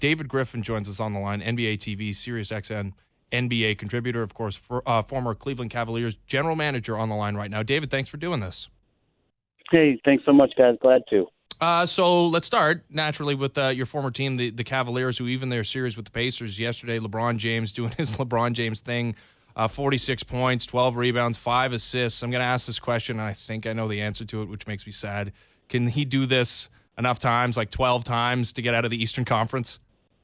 David Griffin joins us on the line, NBA TV, SiriusXM NBA contributor, of course, former Cleveland Cavaliers general manager on the line right now. David, thanks for doing this. Hey, thanks so much, guys. Glad to. So let's start, naturally, with your former team, the Cavaliers, who even their series with the Pacers yesterday, LeBron James doing his LeBron James thing, 46 points, 12 rebounds, 5 assists. I'm going to ask this question, and I think I know the answer to it, which makes me sad. Can he do this enough times, like 12 times, to get out of the Eastern Conference?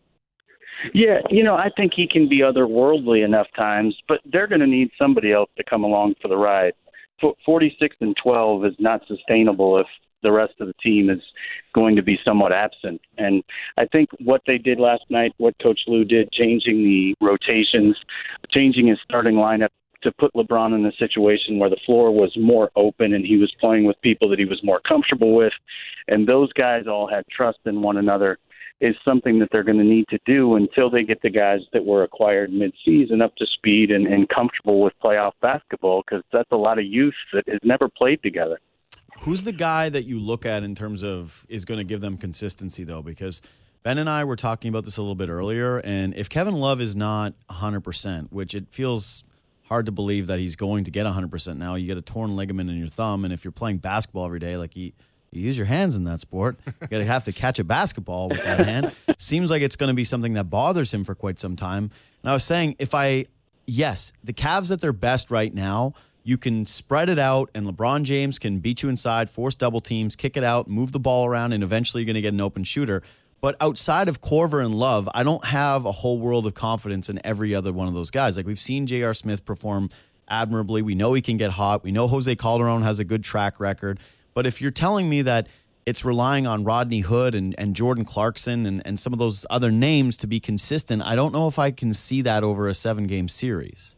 Yeah, I think he can be otherworldly enough times, but they're going to need somebody else to come along for the ride. 46 and 12 is not sustainable if the rest of the team is going to be somewhat absent. And I think what they did last night, what Coach Lue did, changing the rotations, changing his starting lineup to put LeBron in a situation where the floor was more open and he was playing with people that he was more comfortable with, and those guys all had trust in one another, is something that they're going to need to do until they get the guys that were acquired mid-season up to speed and comfortable with playoff basketball, because that's a lot of youth that has never played together. Who's the guy that you look at in terms of is going to give them consistency, though? Because Ben and I were talking about this a little bit earlier, and if Kevin Love is not 100%, which it feels hard to believe that he's going to get 100% now, you get a torn ligament in your thumb, and if you're playing basketball every day, like you use your hands in that sport, you're going to have to catch a basketball with that hand. Seems like it's going to be something that bothers him for quite some time. And I was saying, yes, the Cavs at their best right now, you can spread it out, and LeBron James can beat you inside, force double teams, kick it out, move the ball around, and eventually you're going to get an open shooter. But outside of Korver and Love, I don't have a whole world of confidence in every other one of those guys. Like, we've seen J.R. Smith perform admirably. We know he can get hot. We know Jose Calderon has a good track record. But if you're telling me that it's relying on Rodney Hood and Jordan Clarkson and some of those other names to be consistent, I don't know if I can see that over a 7-game series.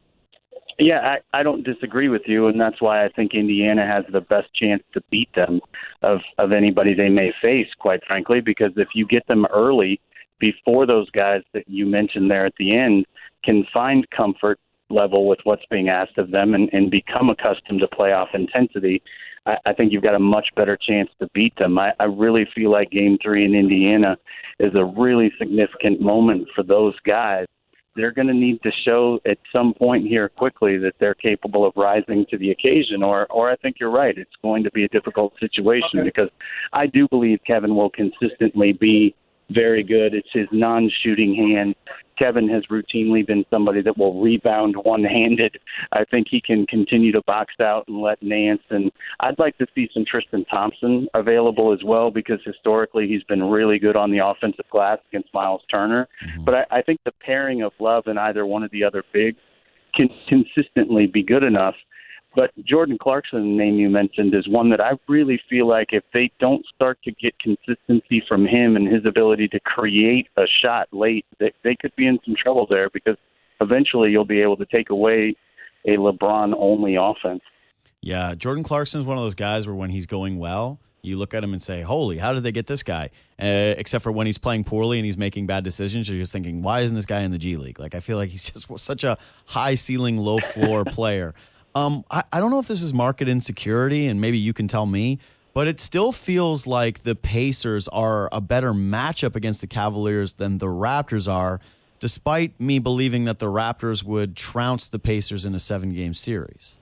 Yeah, I don't disagree with you, and that's why I think Indiana has the best chance to beat them of anybody they may face, quite frankly, because if you get them early before those guys that you mentioned there at the end can find comfort level with what's being asked of them and become accustomed to playoff intensity, I think you've got a much better chance to beat them. I really feel like Game 3 in Indiana is a really significant moment for those guys. They're going to need to show at some point here quickly that they're capable of rising to the occasion, or I think you're right. It's going to be a difficult situation because I do believe Kevin will consistently be very good. It's his non-shooting hand. Kevin has routinely been somebody that will rebound one-handed. I think he can continue to box out and let Nance, and I'd like to see some Tristan Thompson available as well because historically he's been really good on the offensive glass against Miles Turner. Mm-hmm. But I think the pairing of Love and either one of the other bigs can consistently be good enough. But Jordan Clarkson, the name you mentioned, is one that I really feel like if they don't start to get consistency from him and his ability to create a shot late, they could be in some trouble there because eventually you'll be able to take away a LeBron-only offense. Yeah, Jordan Clarkson is one of those guys where when he's going well, you look at him and say, holy, how did they get this guy? Except for when he's playing poorly and he's making bad decisions, you're just thinking, why isn't this guy in the G League? Like, I feel like he's just such a high-ceiling, low-floor player. I don't know if this is market insecurity, and maybe you can tell me, but it still feels like the Pacers are a better matchup against the Cavaliers than the Raptors are, despite me believing that the Raptors would trounce the Pacers in a 7-game series.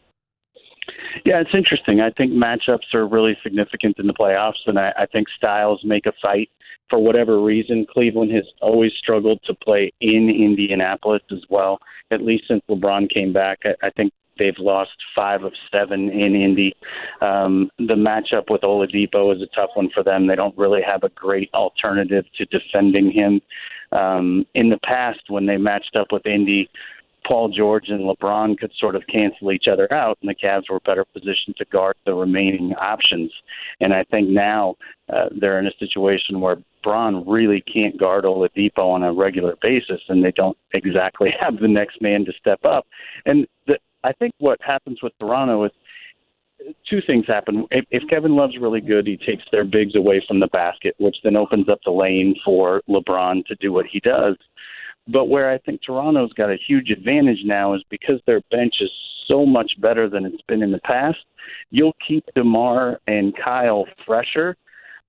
Yeah, it's interesting. I think matchups are really significant in the playoffs, and I think styles make a fight. For whatever reason, Cleveland has always struggled to play in Indianapolis as well, at least since LeBron came back. I think they've lost 5 of 7 in Indy. The matchup with Oladipo is a tough one for them. They don't really have a great alternative to defending him. In the past, when they matched up with Indy, Paul George and LeBron could sort of cancel each other out, and the Cavs were better positioned to guard the remaining options. And I think now they're in a situation where Bron really can't guard Oladipo on a regular basis, and they don't exactly have the next man to step up. And I think what happens with Toronto is 2 things happen. If Kevin Love's really good, he takes their bigs away from the basket, which then opens up the lane for LeBron to do what he does. But where I think Toronto's got a huge advantage now is because their bench is so much better than it's been in the past, you'll keep DeMar and Kyle fresher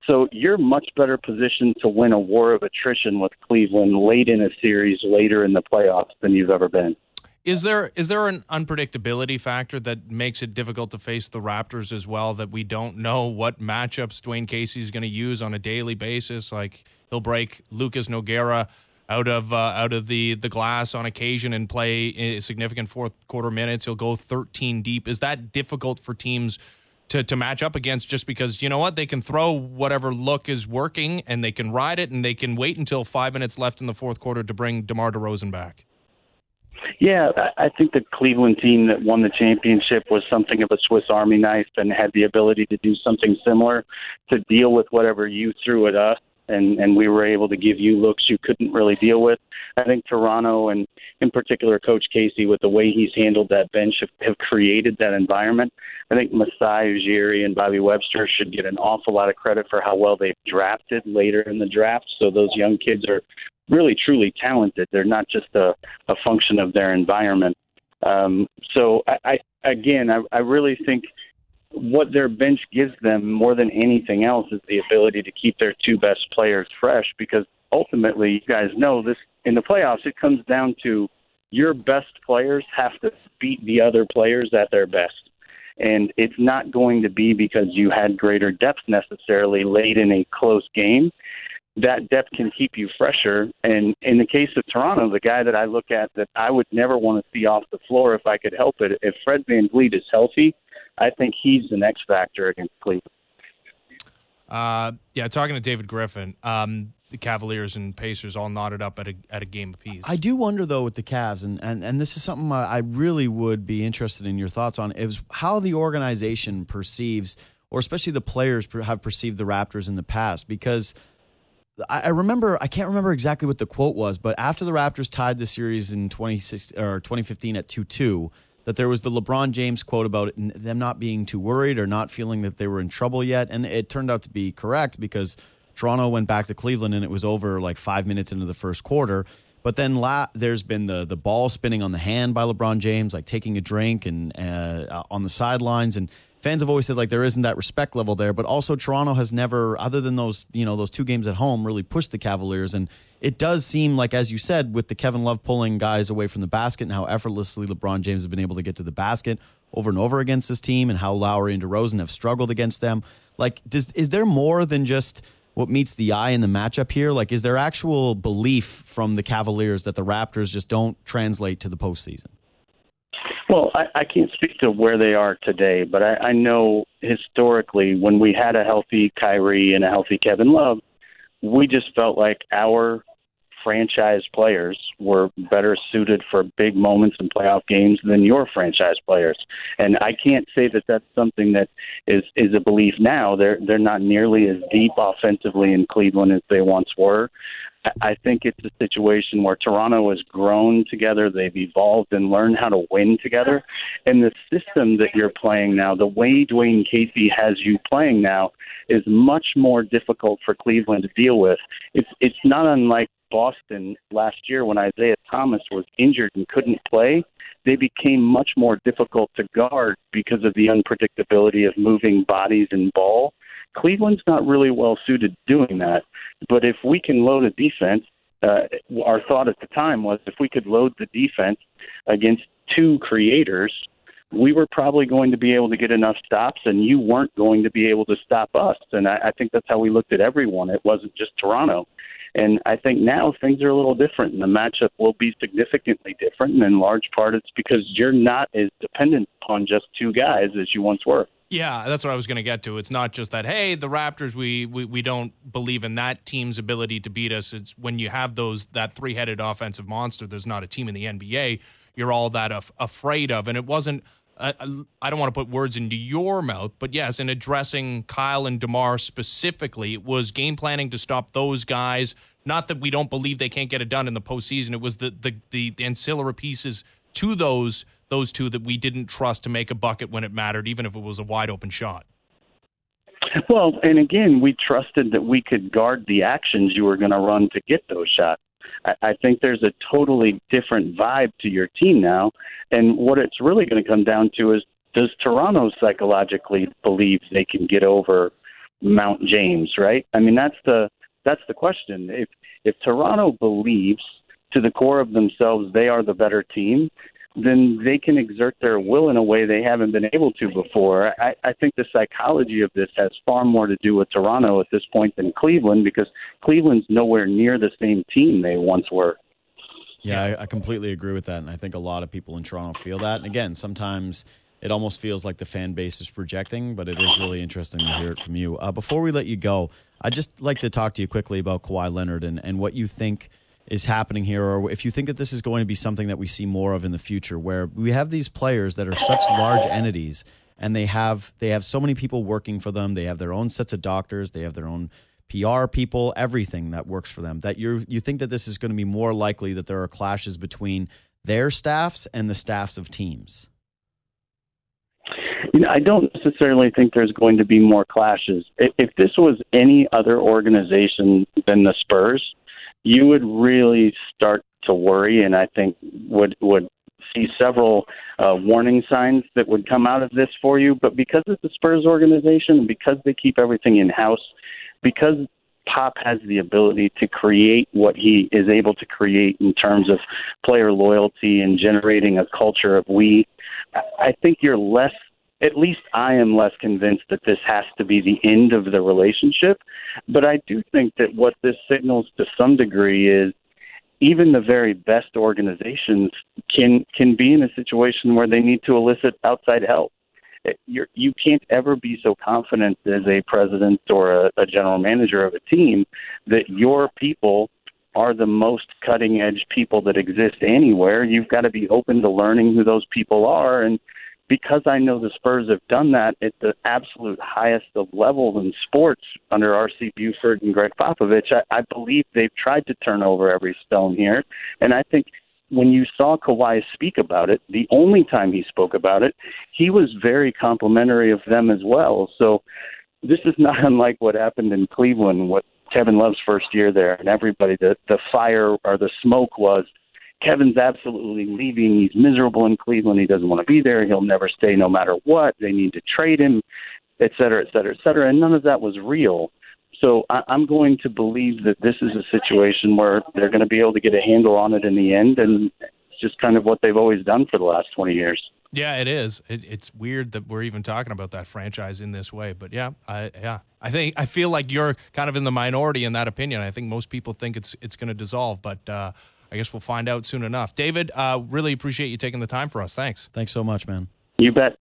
So you're much better positioned to win a war of attrition with Cleveland late in a series, later in the playoffs than you've ever been. Is there an unpredictability factor that makes it difficult to face the Raptors as well, that we don't know what matchups Dwayne Casey is going to use on a daily basis? Like, he'll break Lucas Nogueira out of the glass on occasion and play significant fourth quarter minutes. He'll go 13 deep. Is that difficult for teams to match up against, just because, you know what, they can throw whatever look is working and they can ride it and they can wait until 5 minutes left in the fourth quarter to bring DeMar DeRozan back? Yeah, I think the Cleveland team that won the championship was something of a Swiss Army knife and had the ability to do something similar, to deal with whatever you threw at us, and we were able to give you looks you couldn't really deal with. I think Toronto, and in particular Coach Casey, with the way he's handled that bench, have created that environment. I think Masai Ujiri and Bobby Webster should get an awful lot of credit for how well they've drafted later in the draft. So those young kids are really, truly talented. They're not just a function of their environment. So I really think what their bench gives them more than anything else is the ability to keep their two best players fresh, because ultimately, you guys know this, in the playoffs, it comes down to your best players have to beat the other players at their best. And it's not going to be because you had greater depth necessarily late in a close game. That depth can keep you fresher. And in the case of Toronto, the guy that I look at that I would never want to see off the floor if I could help it, if Fred VanVleet is healthy, I think he's the X factor against Cleveland. Talking to David Griffin, the Cavaliers and Pacers all knotted up at a game apiece. I do wonder, though, with the Cavs, and this is something I really would be interested in your thoughts on, is how the organization perceives, or especially the players have perceived the Raptors in the past. Because I remember, I can't remember exactly what the quote was, but after the Raptors tied the series in 2015 at 2-2, that there was the LeBron James quote about them not being too worried or not feeling that they were in trouble yet. And it turned out to be correct, because Toronto went back to Cleveland and it was over like 5 minutes into the first quarter. But then there's been the ball spinning on the hand by LeBron James, like taking a drink and on the sidelines. And fans have always said like there isn't that respect level there. But also Toronto has never, other than those 2 games at home, really pushed the Cavaliers. And it does seem like, as you said, with the Kevin Love pulling guys away from the basket and how effortlessly LeBron James has been able to get to the basket over and over against this team, and how Lowry and DeRozan have struggled against them. Like, is there more than just what meets the eye in the matchup here? Like, is there actual belief from the Cavaliers that the Raptors just don't translate to the postseason? Well, I can't speak to where they are today, but I know historically when we had a healthy Kyrie and a healthy Kevin Love, we just felt like our franchise players were better suited for big moments in playoff games than your franchise players. And I can't say that that's something that is a belief now. They're not nearly as deep offensively in Cleveland as they once were. I think it's a situation where Toronto has grown together. They've evolved and learned how to win together. And the system that you're playing now, the way Dwayne Casey has you playing now, is much more difficult for Cleveland to deal with. It's not unlike Boston last year when Isaiah Thomas was injured and couldn't play. They became much more difficult to guard because of the unpredictability of moving bodies and ball. Cleveland's not really well suited doing that. But if we can load a defense, our thought at the time was if we could load the defense against 2 creators, we were probably going to be able to get enough stops, and you weren't going to be able to stop us. And I think that's how we looked at everyone. It wasn't just Toronto. And I think now things are a little different, and the matchup will be significantly different. And in large part, it's because you're not as dependent upon just 2 guys as you once were. Yeah, that's what I was going to get to. It's not just that, hey, the Raptors, we don't believe in that team's ability to beat us. It's when you have that 3-headed offensive monster, there's not a team in the NBA you're all that afraid of. And it wasn't, I don't want to put words into your mouth, but yes, in addressing Kyle and DeMar specifically, it was game planning to stop those guys. Not that we don't believe they can't get it done in the postseason. It was the ancillary pieces to those 2 that we didn't trust to make a bucket when it mattered, even if it was a wide open shot. Well, and again, we trusted that we could guard the actions you were going to run to get those shots. I think there's a totally different vibe to your team now. And what it's really going to come down to is, does Toronto psychologically believe they can get over Mount James, right? I mean, that's the question. If Toronto believes to the core of themselves they are the better team, then they can exert their will in a way they haven't been able to before. I think the psychology of this has far more to do with Toronto at this point than Cleveland, because Cleveland's nowhere near the same team they once were. Yeah, I completely agree with that, and I think a lot of people in Toronto feel that. And again, sometimes it almost feels like the fan base is projecting, but it is really interesting to hear it from you. Before we let you go, I'd just like to talk to you quickly about Kawhi Leonard and what you think is happening here, or if you think that this is going to be something that we see more of in the future, where we have these players that are such large entities, and they have so many people working for them. They have their own sets of doctors. They have their own PR people, everything that works for them. That you think that this is going to be more likely that there are clashes between their staffs and the staffs of teams? I don't necessarily think there's going to be more clashes. If this was any other organization than the Spurs, you would really start to worry, and I think would see several warning signs that would come out of this for you. But because it's the Spurs organization, and because they keep everything in-house, because Pop has the ability to create what he is able to create in terms of player loyalty and generating a culture of we, I think you're less, at least I am less convinced that this has to be the end of the relationship. But I do think that what this signals to some degree is even the very best organizations can be in a situation where they need to elicit outside help. You can't ever be so confident as a president or a general manager of a team that your people are the most cutting-edge people that exist anywhere. You've got to be open to learning who those people are. And because I know the Spurs have done that at the absolute highest of levels in sports under R.C. Buford and Greg Popovich, I believe they've tried to turn over every stone here. And I think when you saw Kawhi speak about it, the only time he spoke about it, he was very complimentary of them as well. So this is not unlike what happened in Cleveland, what Kevin Love's first year there, and everybody, the fire or the smoke was, Kevin's absolutely leaving. He's miserable in Cleveland. He doesn't want to be there. He'll never stay no matter what. They need to trade him, et cetera, et cetera, et cetera. And none of that was real. So I'm going to believe that this is a situation where they're going to be able to get a handle on it in the end, and it's just kind of what they've always done for the last 20 years. Yeah, it is. It's weird that we're even talking about that franchise in this way, but I feel like you're kind of in the minority in that opinion. I think most people think it's going to dissolve, but I guess we'll find out soon enough. David, really appreciate you taking the time for us. Thanks. Thanks so much, man. You bet.